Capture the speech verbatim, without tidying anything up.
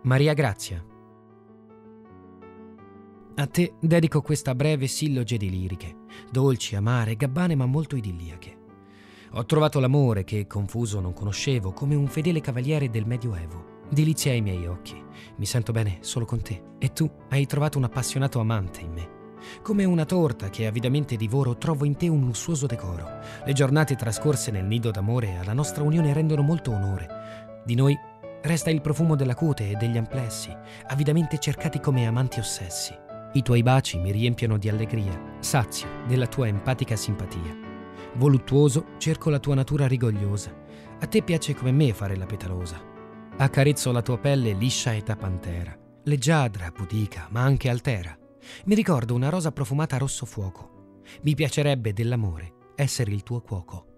Maria Grazia. A te dedico questa breve silloge di liriche, dolci, amare, gabbane ma molto idilliache. Ho trovato l'amore che, confuso, non conoscevo, come un fedele cavaliere del Medioevo. Delizia ai miei occhi, mi sento bene solo con te, e tu hai trovato un appassionato amante in me. Come una torta che avidamente divoro, trovo in te un lussuoso decoro. Le giornate trascorse nel nido d'amore alla nostra unione rendono molto onore. Di noi resta il profumo della cute e degli amplessi, avidamente cercati come amanti ossessi. I tuoi baci mi riempiono di allegria, sazio della tua empatica simpatia. Voluttuoso cerco la tua natura rigogliosa, a te piace come me fare la petalosa. Accarezzo la tua pelle liscia e da pantera, leggiadra, pudica, ma anche altera. Mi ricordo una rosa profumata rosso fuoco. Mi piacerebbe dell'amore essere il tuo cuoco.